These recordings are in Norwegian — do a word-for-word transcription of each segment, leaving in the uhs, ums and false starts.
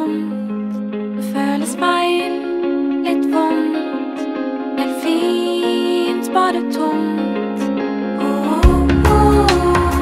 dumt. Det føles feil, litt vondt. Helt fint, bare tomt. Oh, oh, oh.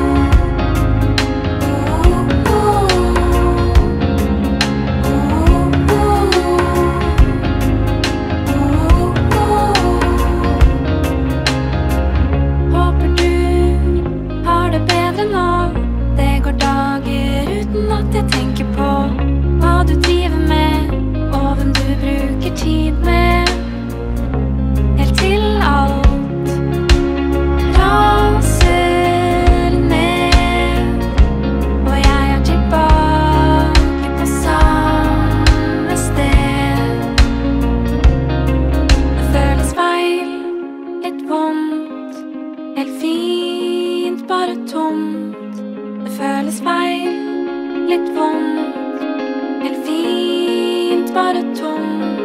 Jeg tenker på hva du driver med, og hvem du bruker tid med. Helt til alt raser ned, og jeg er tilbake på samme sted. Det føles feil, litt vondt. Helt fint, bare tomt. Det føles feil, litt vondt, helt fint, bare tomt.